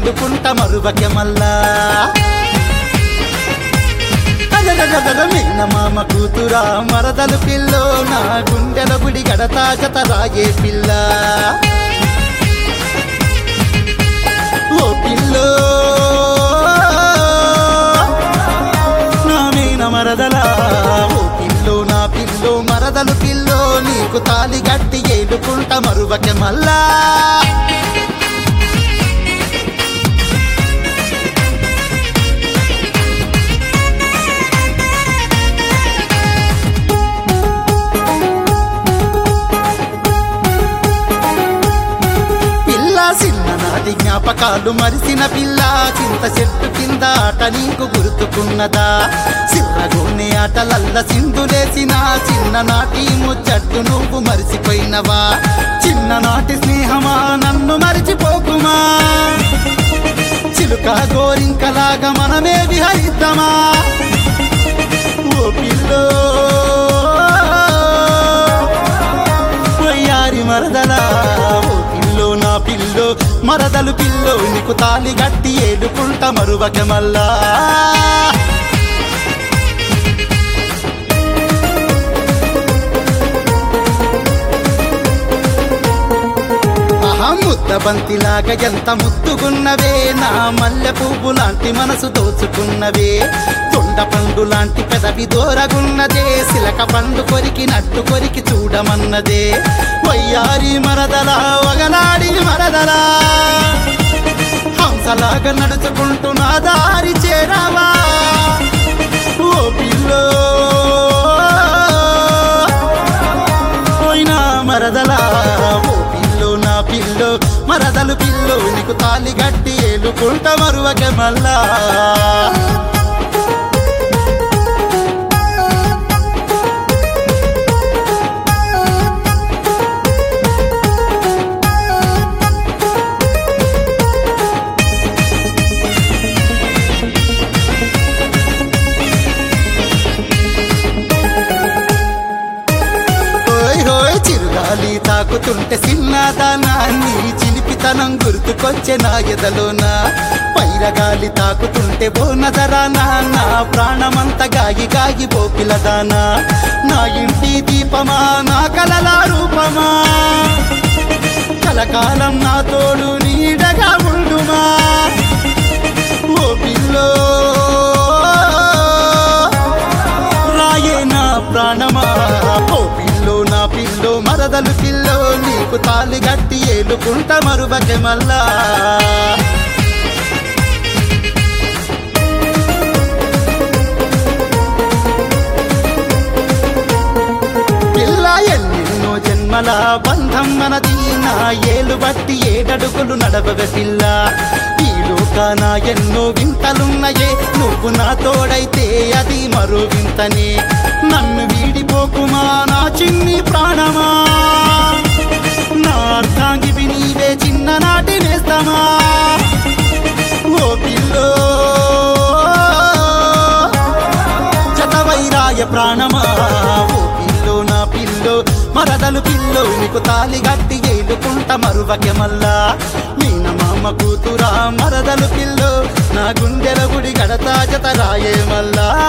ఏలుకుంట మరువకె మల్లా మేనమామ కూతురా మరదలు పిల్లో నా గుండెల గుడి గడతా జత రాయే పిల్ల ఓ పిల్లో నా మేన మరదలా ఓ పిల్లో నా పిల్లో మరదలు పిల్లో నీకు తాలి గట్టి ఏలుకుంట మరువకె మల్లా చిన్ననాటి జ్ఞాపకాలు మరిసిన పిల్ల చింత చెట్టు కింద ఆట నీకు గుర్తుకున్నదా సిర్రగోనే ఆటలల్ల సింధులేసిన చిన్ననాటి ముచ్చట్టు నువ్వు మరిసిపోయినవా చిన్ననాటి స్నేహమా నన్ను మరిచిపోకుమా చిలుక గోరింకలాగా మనమే విహరిద్దామా ఓ పిల్లో వయ్యారి మరదలా నా పిల్లో మరదలు పిల్లో నీకు తాలి గట్టి ఏలుకుంట మరువకె మల్లా ముద్ద బంతిలాగా ఎంత ముద్దుగున్నవే నా మల్లె పువ్వు లాంటి మనసు దోచుకున్నవే తొండ పండు లాంటి పెదవి దూరగున్నదే సిలక పండు కొరికినట్టు కొరికి చూడమన్నదే వయ్యారి మరదలా వగలాడి మరదలా హంసలాగా నడుచుకుంటూ నా దారి చేరావా ఓ పిల్లో పోయినా మరదలా ఓ పిల్లో నా పిల్లో మరదలు పిల్లో నీకు తాలి గట్టి ఏలుకుంట మరువకె మల్లా చిరుగాలి తాకుతుంటే సిన్నదానా నీ చిలిపితనం గుర్తుకొచ్చే నా ఎదలోన పైరగాలి తాకుతుంటే ఓ నజరానా నా ప్రాణమంత గాగి గాగి పోపిలదానా నా ఇంటి దీపమా నా కలల రూపమా కలకాలం నా తోడు నీడగా ఉండుమా ఓ పిల్లో రాయే నా ప్రాణమా ఓ పిల్లో నా పిల్లో మరదలు పిల్లో నీకు తాలి గట్టి ఏలుకుంట మరువకె మల్లా పిల్ల ఎన్నెన్నో జన్మల బంధం మనది నా ఏలు బట్టి ఏడడుగులు నడవగ పిల్ల ఈ లోకాన ఎన్నో వింతలున్నయే నువ్వు నా తోడైతే అది మరో వింతనే నన్ను వీడిపోకుమా నా చిన్ని ప్రాణమా నా అర్థాంగివి నీవే చిన్ననాటి వేస్తామా ఓ పిల్లో జతవైరాయ ప్రాణమా ఓ పిల్లో నా పిల్లో మరదలు పిల్లో నీకు తాలి గట్టి ఏలుకుంట మరువకె మల్లా మీనమామ కూతురా మరదలు పిల్లో నా గుండెల గుడి గడతా జత రాయే మల్లా